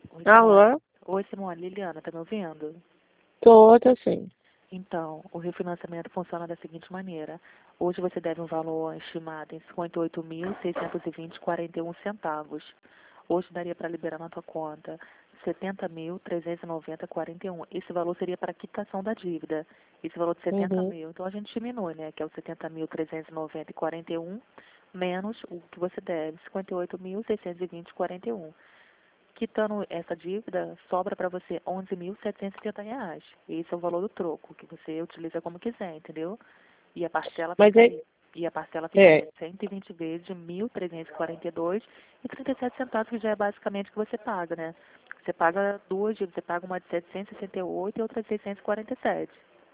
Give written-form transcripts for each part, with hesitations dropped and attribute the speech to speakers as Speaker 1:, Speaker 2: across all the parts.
Speaker 1: Oi, Simone.
Speaker 2: Alô?
Speaker 1: Oi, Simone. Liliana, tá me ouvindo?
Speaker 2: Tô sim.
Speaker 1: Então, o refinanciamento funciona da seguinte maneira. Hoje você deve um valor estimado em 58.620,41 centavos. Hoje daria para liberar na tua conta 70.390,41. Esse valor seria para a quitação da dívida. Esse valor de 70
Speaker 2: Uhum.
Speaker 1: mil. Então a gente diminui, né? Que é o 70.390,41 menos o que você deve, 58.620,41. Quitando essa dívida, sobra para você R$ 11.770. Esse é o valor do troco, que você utiliza como quiser, entendeu? E a parcela
Speaker 2: Mas é,
Speaker 1: ficaria, e a parcela ficaria
Speaker 2: é,
Speaker 1: 120 vezes de 1.342,37 centavos, que já é basicamente o que você paga, né? Você paga duas dívidas, você paga uma de 768 e outra de 647.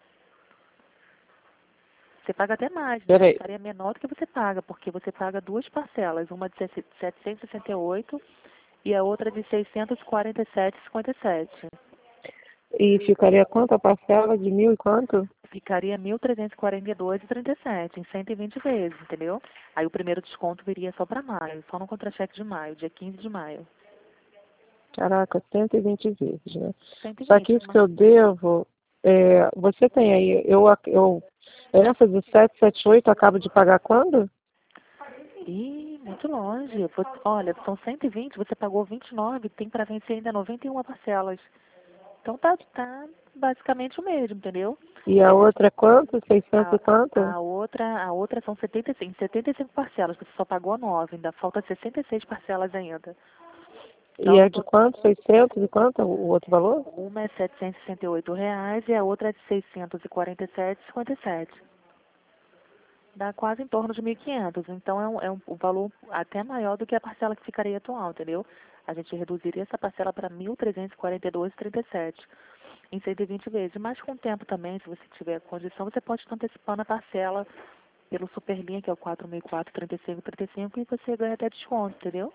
Speaker 1: Você paga até mais, né?
Speaker 2: peraí.
Speaker 1: Ficaria menor do que você paga, porque você paga duas parcelas, uma de 768 e a outra de 647,57.
Speaker 2: E ficaria quanto a parcela de 1.000 e quanto?
Speaker 1: Ficaria 1.342,37 em 120 vezes, entendeu? Aí o primeiro desconto viria só para maio, só no contra-cheque de maio, dia 15 de maio.
Speaker 2: Caraca, 120 vezes, né? Só que
Speaker 1: 120,
Speaker 2: isso que eu devo, você tem aí, essa de 778 acabo de pagar quando?
Speaker 1: Ih, muito longe. Olha, são 120, você pagou 29, tem para vencer ainda 91 parcelas. Então tá basicamente o mesmo, entendeu?
Speaker 2: E a outra é quanto? 600
Speaker 1: A,
Speaker 2: e quanto?
Speaker 1: a outra são 75 parcelas, você só pagou 9, ainda falta 66 parcelas ainda.
Speaker 2: E
Speaker 1: Então,
Speaker 2: é de quanto? 600 e quanto o outro valor?
Speaker 1: uma é R$ 768 e a outra é de 647,57. Dá quase em torno de 1.500. Então, um valor até maior do que a parcela que ficaria atual, entendeu? A gente reduziria essa parcela para 1.342,37 em 120 vezes. Mas com o tempo também, se você tiver condição, você pode estar antecipando a parcela pelo Superlinha, que é o 4.004,35,35, e você ganha até desconto, entendeu?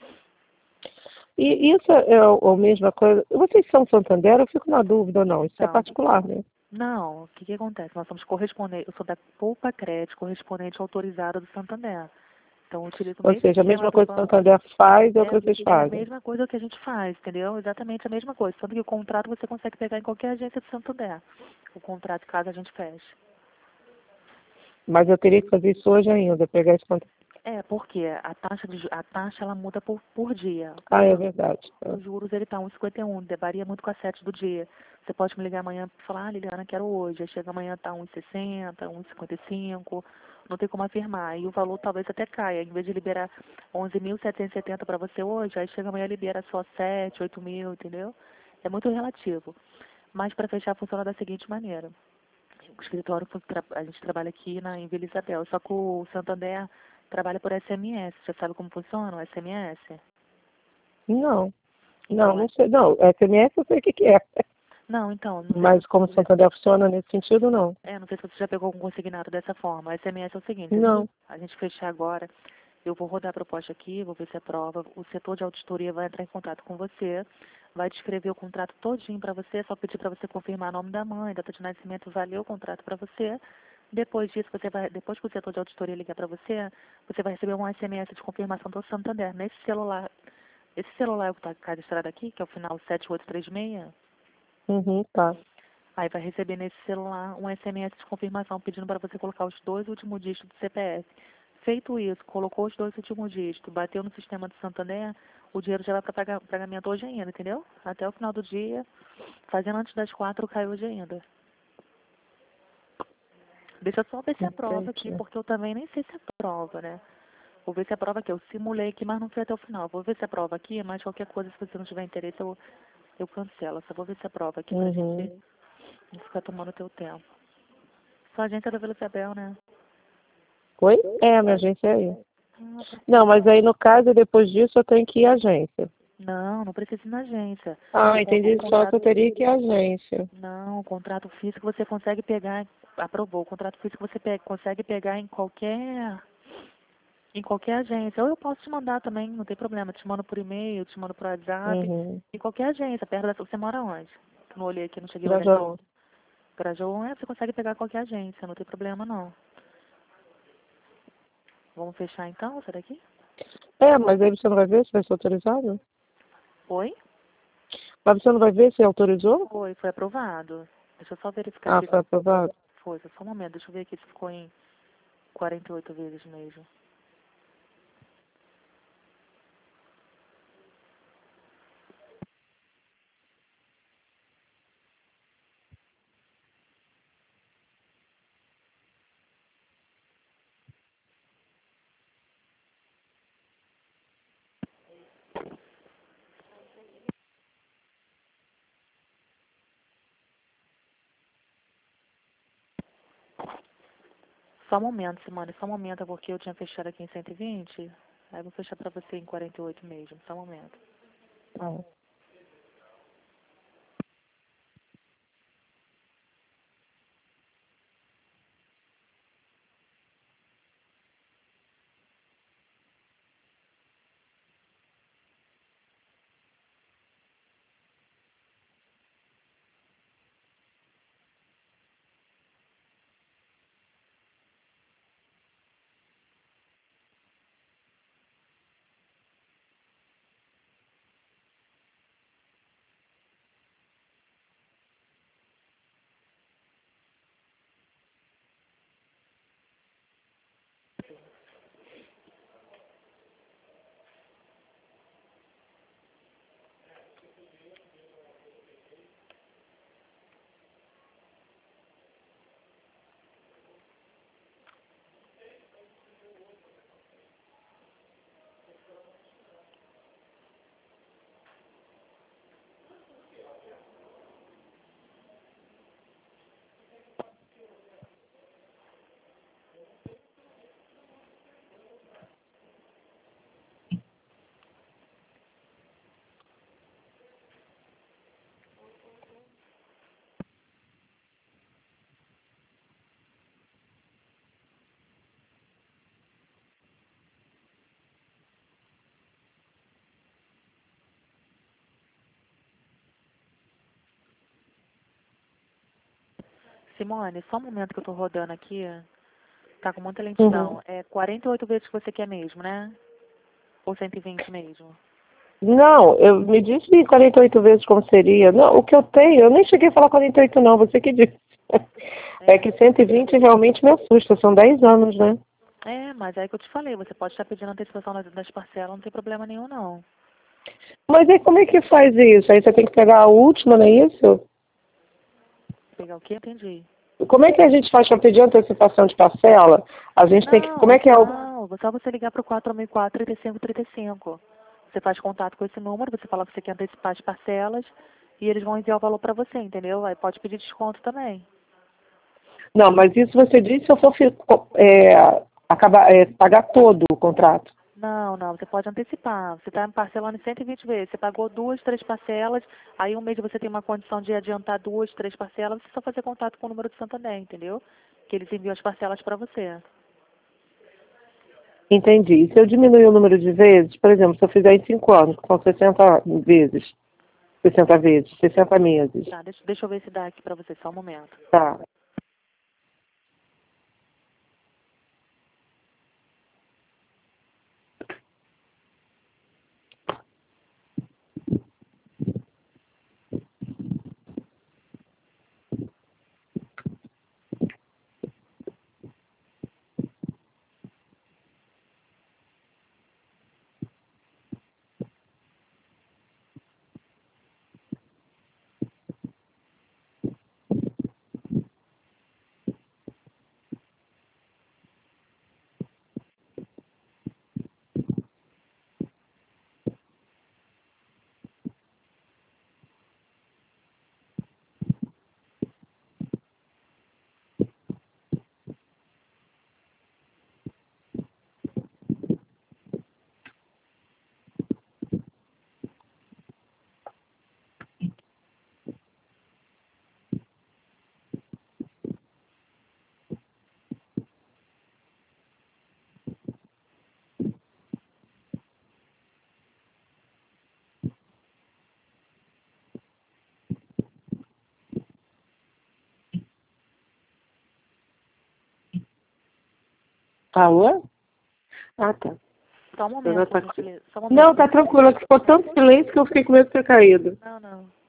Speaker 2: E isso é a mesma coisa. Vocês são Santander? Eu fico na dúvida ou não. Isso é
Speaker 1: Então,
Speaker 2: particular, né?
Speaker 1: não, o que acontece? Nós somos correspondentes, eu sou da Poupa Crédito, correspondente autorizada do Santander. Então, eu utilizo o
Speaker 2: Ou
Speaker 1: mesmo
Speaker 2: seja, a
Speaker 1: esquema
Speaker 2: mesma
Speaker 1: do
Speaker 2: coisa que o
Speaker 1: banco.
Speaker 2: Santander faz é o
Speaker 1: É,
Speaker 2: que vocês
Speaker 1: é a
Speaker 2: fazem.
Speaker 1: mesma coisa que a gente faz, entendeu? Exatamente a mesma coisa. Tanto que o contrato você consegue pegar em qualquer agência do Santander. O contrato, caso a gente feche.
Speaker 2: Mas eu teria que fazer isso hoje ainda, pegar esse contato.
Speaker 1: É, porque a taxa ela muda por dia.
Speaker 2: Ah, é verdade.
Speaker 1: Os juros ele tá 1,51, varia muito com a sete do dia. Você pode me ligar amanhã e falar, Liliana, quero hoje. Aí chega amanhã tá 1,60, 1,55, não tem como afirmar. E o valor talvez até caia. Em vez de liberar 11.770 para você hoje, aí chega amanhã e libera só 7, 8 mil, entendeu? É muito relativo. Mas para fechar funciona da seguinte maneira. O escritório, a gente trabalha aqui em Vila Isabel, só que o Santander trabalha por SMS. Você sabe como funciona o SMS?
Speaker 2: Não, não,
Speaker 1: Então,
Speaker 2: não sei. Não, SMS eu sei o que que é.
Speaker 1: não, então, não sei se
Speaker 2: Mas como o Santander funciona nesse sentido, não.
Speaker 1: não sei se você já pegou algum consignado dessa forma. A SMS é o seguinte,
Speaker 2: Não.
Speaker 1: a gente fechar agora, eu vou rodar a proposta aqui, vou ver se aprova. O setor de auditoria vai entrar em contato com você, vai descrever o contrato todinho para você, só pedir para você confirmar nome da mãe, data de nascimento, valeu o contrato para você. Depois disso, depois que o setor de auditoria ligar para você, você vai receber um SMS de confirmação do Santander nesse celular. Esse celular que está cadastrado aqui, que é o final 7836.
Speaker 2: Uhum, tá.
Speaker 1: Aí vai receber nesse celular um SMS de confirmação pedindo para você colocar os dois últimos dígitos do CPF. Feito isso, colocou os dois últimos dígitos, bateu no sistema do Santander, o dinheiro já vai para pagamento hoje ainda, entendeu? Até o final do dia, fazendo antes das 4, cai hoje ainda. Deixa eu só ver se aprova aqui,
Speaker 2: Entendi.
Speaker 1: porque eu também nem sei se aprova, né? Vou ver se aprova aqui. Eu simulei aqui, mas não fui até o final. Vou ver se aprova aqui, mas qualquer coisa, se você não tiver interesse, eu cancelo. Só vou ver se aprova aqui pra
Speaker 2: Uhum.
Speaker 1: gente não ficar tomando teu tempo. Sua agência é da Vila Isabel, né?
Speaker 2: Oi? É, a minha agência é aí.
Speaker 1: Ah, tá
Speaker 2: Não,
Speaker 1: certo.
Speaker 2: mas aí no caso, depois disso, eu tenho que ir à agência.
Speaker 1: Não, não precisa ir na agência.
Speaker 2: Ah,
Speaker 1: O
Speaker 2: entendi. Só que eu
Speaker 1: contrato.
Speaker 2: teria que ir à agência.
Speaker 1: Não, o contrato físico você consegue pegar. Aprovou. O contrato físico você consegue pegar em qualquer agência. Ou eu posso te mandar também, não tem problema. Te mando por e-mail, te mando por WhatsApp.
Speaker 2: Uhum.
Speaker 1: Em qualquer agência, perto da sua. Você mora onde? Eu não olhei aqui, não cheguei a olhar aqui.
Speaker 2: Grajaú.
Speaker 1: Grajaú, você consegue pegar qualquer agência, não tem problema não. Vamos fechar então, essa daqui?
Speaker 2: É, mas aí você não vai ver se vai ser autorizado?
Speaker 1: Oi?
Speaker 2: Mas você não vai ver se autorizou?
Speaker 1: Foi aprovado. Deixa eu só verificar
Speaker 2: Ah,
Speaker 1: aqui.
Speaker 2: foi aprovado.
Speaker 1: Foi, só um momento. Deixa eu ver aqui se ficou em 48 vezes mesmo. Só um momento, Simone, só um momento, é porque eu tinha fechado aqui em 120. Aí eu vou fechar pra você em 48 mesmo, só um momento.
Speaker 2: Ah.
Speaker 1: Simone, só um momento que eu tô rodando aqui. Tá com muita
Speaker 2: Uhum.
Speaker 1: lentidão. É 48 vezes que você quer mesmo, né? Ou 120 mesmo?
Speaker 2: Não, eu me disse 48 vezes como seria. Não, o que eu tenho, eu nem cheguei a falar 48 não, você que disse. É
Speaker 1: É.
Speaker 2: que 120 realmente me assusta, são 10 anos, né?
Speaker 1: Mas é que eu te falei, você pode estar pedindo antecipação das parcelas, não tem problema nenhum, não.
Speaker 2: Mas aí como é que faz isso? Aí você tem que pegar a última, não é isso?
Speaker 1: Pegar o quê? Entendi.
Speaker 2: Como é que a gente faz para pedir antecipação de parcela? A gente tem que. Como é que é o.
Speaker 1: Não, só você ligar pro 464-3535. Você faz contato com esse número, você fala que você quer antecipar as parcelas e eles vão enviar o valor pra você, entendeu? Aí pode pedir desconto também.
Speaker 2: Não, mas isso você disse se eu for acabar, pagar todo o contrato.
Speaker 1: Não, você pode antecipar. Você está parcelando em 120 vezes. Você pagou duas, três parcelas, aí um mês você tem uma condição de adiantar duas, três parcelas, você só fazer contato com o número do Santander, entendeu? Que eles enviam as parcelas para você.
Speaker 2: Entendi. E se eu diminuir o número de vezes, por exemplo, se eu fizer em 5 anos, são 60 vezes, 60 vezes, 60 meses.
Speaker 1: Tá, deixa eu ver se dá aqui para você, só um momento.
Speaker 2: Tá. Alô? Ah, tá.
Speaker 1: Só um
Speaker 2: Eu já
Speaker 1: momento, por
Speaker 2: tá...
Speaker 1: gentileza. Só um momento,
Speaker 2: Não,
Speaker 1: por
Speaker 2: tá
Speaker 1: gentileza.
Speaker 2: tranquilo. Ficou tanto silêncio que eu fiquei com medo de ter caído.
Speaker 1: Não.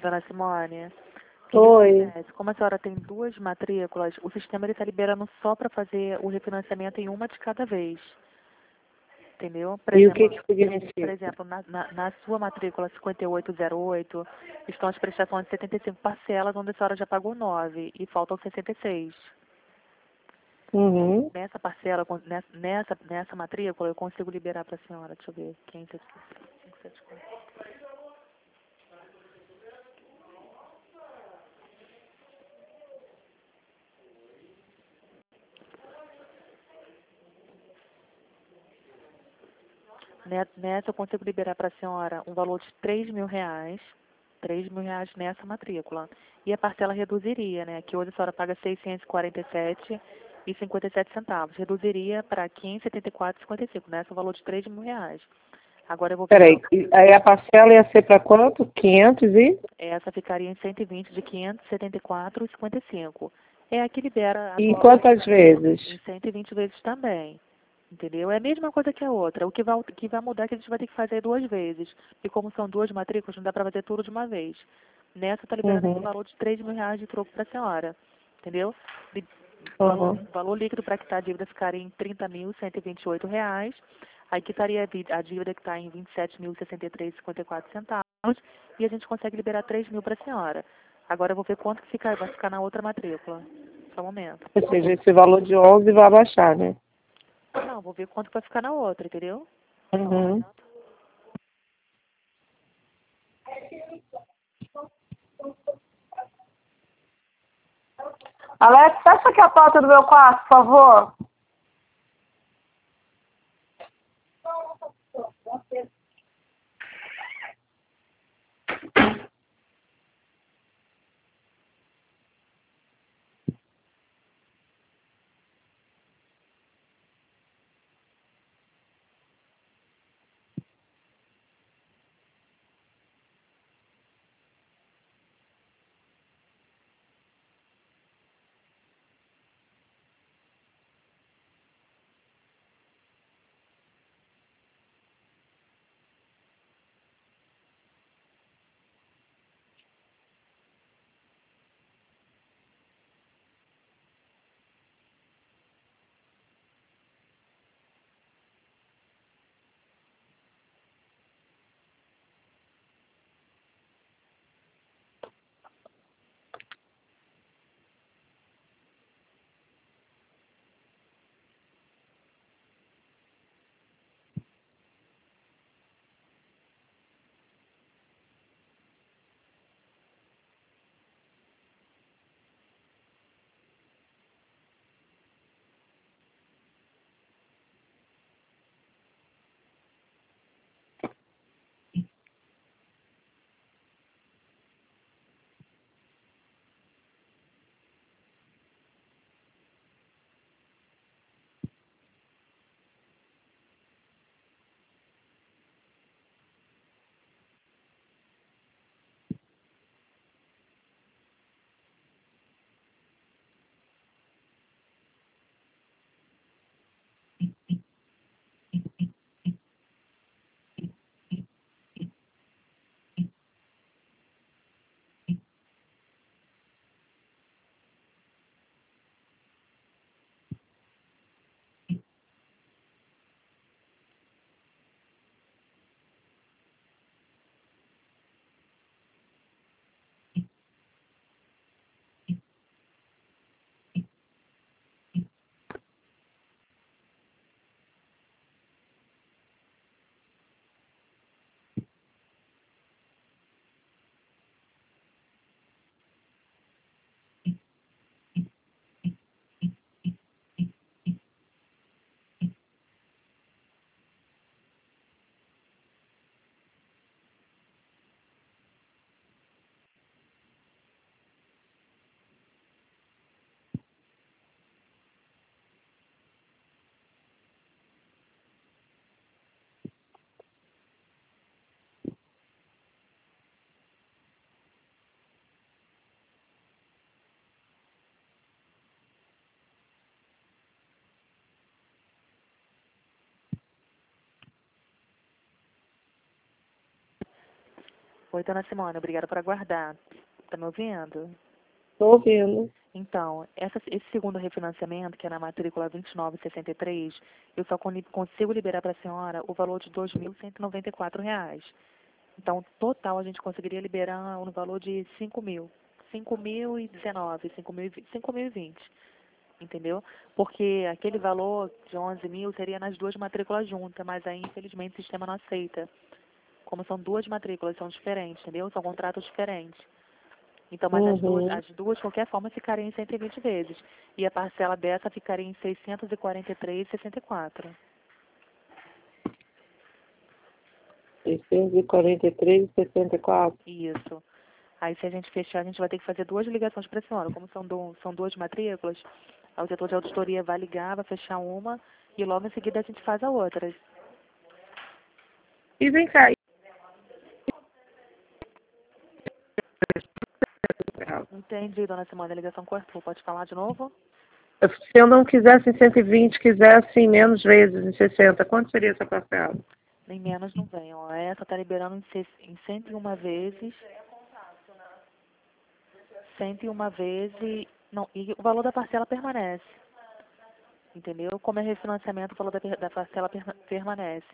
Speaker 1: dona Simone? O que
Speaker 2: Oi.
Speaker 1: acontece? Como a senhora tem duas matrículas, o sistema está liberando só para fazer o refinanciamento em uma de cada vez. Entendeu?
Speaker 2: E o que
Speaker 1: Por
Speaker 2: significa?
Speaker 1: exemplo, na sua matrícula 5808, estão as prestações de 75 parcelas, onde a senhora já pagou 9 e faltam 66.
Speaker 2: Uhum.
Speaker 1: Nessa parcela, nessa matrícula, eu consigo liberar para a senhora. Deixa eu ver. 574. Nessa eu consigo liberar para a senhora um valor de R$ 3.000. R$ 3.000 nessa matrícula. E a parcela reduziria, né? Que hoje a senhora paga 647,57 centavos. Reduziria para 574,55. Nessa o valor de R$ 3.000. Agora eu vou ver.
Speaker 2: Peraí, aí a parcela ia ser para quanto? 500 e?
Speaker 1: Essa ficaria em 120 de 574,55. É a que libera
Speaker 2: E
Speaker 1: atualmente
Speaker 2: quantas vezes?
Speaker 1: em 120 vezes também. Entendeu? É a mesma coisa que a outra. O que vai mudar é que a gente vai ter que fazer duas vezes. E como são duas matrículas, não dá para fazer tudo de uma vez. Nessa está liberando esse
Speaker 2: Uhum.
Speaker 1: valor de R$ 3.000 de troco para a senhora. Entendeu?
Speaker 2: Uhum.
Speaker 1: Valor líquido para quitar a dívida ficaria em R$ 30.128. Aí quitaria a dívida que está em R$ 27.063,54. E a gente consegue liberar 3.000 para a senhora. Agora eu vou ver quanto que vai ficar na outra matrícula. Só um momento.
Speaker 2: Ou seja, esse valor de 11 vai abaixar, né?
Speaker 1: Não, vou ver quanto que vai ficar na outra, entendeu? Só um
Speaker 2: Uhum.
Speaker 1: momento.
Speaker 2: Alex, fecha aqui a porta do meu quarto, por favor.
Speaker 1: Oi, dona Simone, obrigada por aguardar. Tá me ouvindo?
Speaker 2: Estou ouvindo.
Speaker 1: Então, esse segundo refinanciamento, que é na matrícula 2963, eu só consigo liberar para a senhora o valor de R$ 2.194. Então, total, a gente conseguiria liberar no valor de 5.000. 5.019, 5.020. Entendeu? Porque aquele valor de 11.000 seria nas duas matrículas juntas, mas aí, infelizmente, o sistema não aceita. Como são duas matrículas, são diferentes, entendeu? São contratos diferentes. Então, mas as duas, de qualquer forma, ficariam em 120 vezes. E a parcela dessa ficaria em 643,64.
Speaker 2: 643,64.
Speaker 1: Isso. Aí, se a gente fechar, a gente vai ter que fazer duas ligações para a senhora. Como são duas matrículas, aí o setor de auditoria vai ligar, vai fechar uma, e logo em seguida a gente faz a outra.
Speaker 2: E vem cá.
Speaker 1: Entendi, dona Simone, a ligação cortou. Pode falar de novo?
Speaker 2: Se eu não quisesse em 120, quisesse em menos vezes, em 60, quanto seria essa parcela?
Speaker 1: Nem menos não vem, ó. Essa está liberando em 101 vezes. 101 vezes. Não, e o valor da parcela permanece. Entendeu? Como é refinanciamento, o valor da parcela permanece.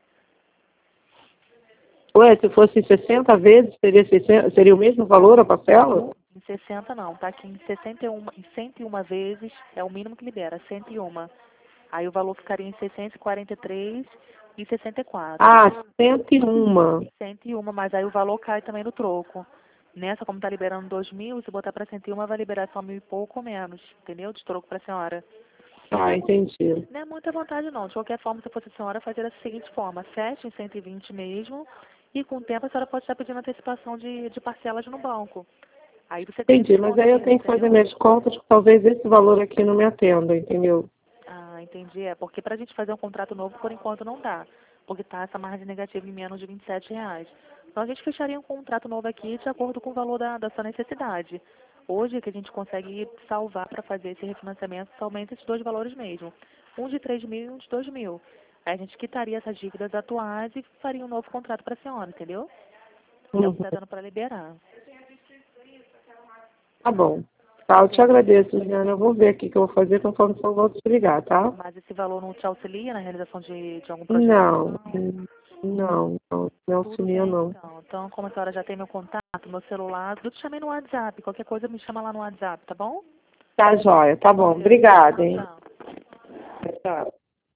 Speaker 2: Ué, se fosse em 60 vezes, seria o mesmo valor a parcela?
Speaker 1: Em 60 não, tá aqui em 101 vezes, é o mínimo que libera, 101. Aí o valor ficaria em 643,64.
Speaker 2: Ah, 101.
Speaker 1: 101, mas aí o valor cai também no troco. Nessa, como está liberando 2.000, se botar para 101, vai liberar só 1.000 e pouco ou menos, entendeu? De troco para a senhora.
Speaker 2: Ah, entendi.
Speaker 1: Não é muita vontade, não. De qualquer forma, se fosse a senhora, fazer da seguinte forma: feche em 120 mesmo, e com o tempo a senhora pode estar pedindo antecipação de parcelas no banco. Aí você ganha
Speaker 2: Entendi, mas
Speaker 1: desconto
Speaker 2: aí eu
Speaker 1: ainda,
Speaker 2: tenho que fazer
Speaker 1: entendeu?
Speaker 2: minhas contas, que talvez esse valor aqui não me atenda, entendeu?
Speaker 1: Ah, entendi. É porque para a gente fazer um contrato novo, por enquanto, não dá. Porque está essa margem negativa em menos de R$ 27. Então a gente fecharia um contrato novo aqui de acordo com o valor da sua necessidade. Hoje que a gente consegue salvar para fazer esse refinanciamento somente esses dois valores mesmo. Um de 3.000 e um de 2.000. Aí a gente quitaria essas dívidas atuais e faria um novo contrato para a senhora, entendeu? É o que está dando para liberar.
Speaker 2: Tá bom. Tá, eu te agradeço, Juliana. Eu vou ver aqui o que eu vou fazer conforme eu vou te ligar, tá?
Speaker 1: Mas esse valor não te auxilia na realização de algum projeto?
Speaker 2: Não, não
Speaker 1: Tudo
Speaker 2: auxilia,
Speaker 1: bem,
Speaker 2: não.
Speaker 1: então. Então, como a senhora já tem meu contato, meu celular, eu te chamei no WhatsApp. Qualquer coisa me chama lá no WhatsApp, tá bom?
Speaker 2: Tá, joia. Tá bom.
Speaker 1: Obrigada.
Speaker 2: Obrigada,
Speaker 1: Tchau,
Speaker 2: hein?
Speaker 1: tchau.
Speaker 2: Tchau.